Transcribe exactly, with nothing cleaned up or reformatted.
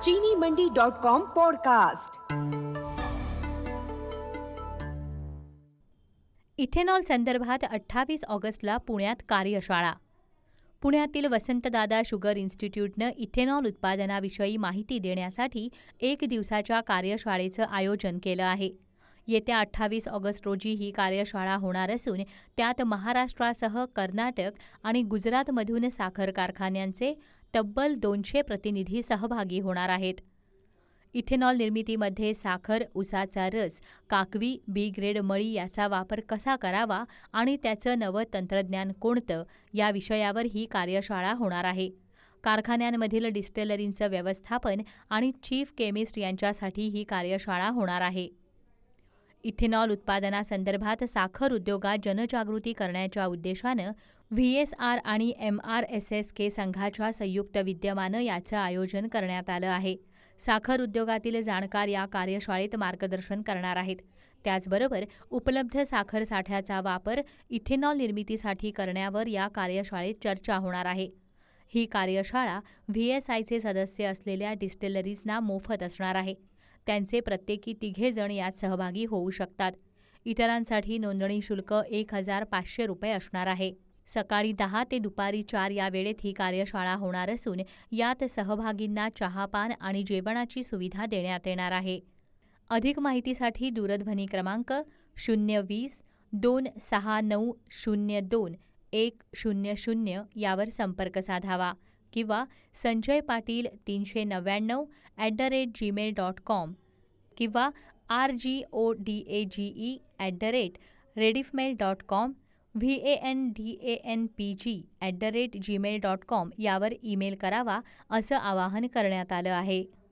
चीनी Mandi dot com podcast. Ethanol संदर्भात अठ्ठावीस ऑगस्टला पुण्यात कार्यशाळा. पुण्यातील वसंतदादा शुगर इन्स्टिट्यूटनं इथेनॉल उत्पादनाविषयी माहिती देण्यासाठी एक दिवसाच्या कार्यशाळेचं आयोजन केलं आहे. येत्या अठ्ठावीस ऑगस्ट रोजी ही कार्यशाळा होणार असून त्यात महाराष्ट्रासह कर्नाटक आणि गुजरातमधून साखर कारखान्यांचे तब्बल दोनशे प्रतिनिधी सहभागी होणार आहेत. इथेनॉल निर्मितीमध्ये साखर, उसाचा रस, काकवी, बी ग्रेड मळी याचा वापर कसा करावा आणि त्याचं नवं तंत्रज्ञान कोणतं या विषयावर ही कार्यशाळा होणार आहे. कारखान्यांमधील डिस्टिलरींचं व्यवस्थापन आणि चीफ केमिस्ट यांच्यासाठी ही कार्यशाळा होणार आहे. इथेनॉल उत्पादनासंदर्भात साखर उद्योगात जनजागृती करण्याच्या उद्देशानं व्ही एस आर आणि M R S S K संघाच्या संयुक्त विद्यमानं याचं आयोजन करण्यात आलं आहे. साखर उद्योगातील जाणकार या कार्यशाळेत मार्गदर्शन करणार आहेत. त्याचबरोबर उपलब्ध साखर साठ्याचा वापर इथेनॉल निर्मितीसाठी करण्यावर या कार्यशाळेत चर्चा होणार आहे. ही कार्यशाळा व्ही एस आयचे सदस्य असलेल्या डिस्टिलरीजना मोफत असणार आहे. त्यांचे प्रत्येकी तिघे जण यात सहभागी होऊ शकतात. इतरांसाठी नोंदणी शुल्क एक हजार पाचशे रुपये असणार आहे. सकाळी दहा ते दुपारी चार या वेळेत ही कार्यशाळा होणार असून यात सहभागींना चहापान आणि जेवणाची सुविधा देण्यात येणार आहे. अधिक माहितीसाठी दूरध्वनी क्रमांक शून्य वीस दोन सहा नऊ शून्य दोन एक शून्य शून्य यावर संपर्क साधावा किंवा संजय पाटील तीनशे नव्याण्णव at the rate Gmail dot com किंवा R G O D A G E at the rate Rediffmail dot com V A N D A N P G at the rate Gmail dot com यावर email करावा असं आवाहन करण्यात आलं आहे.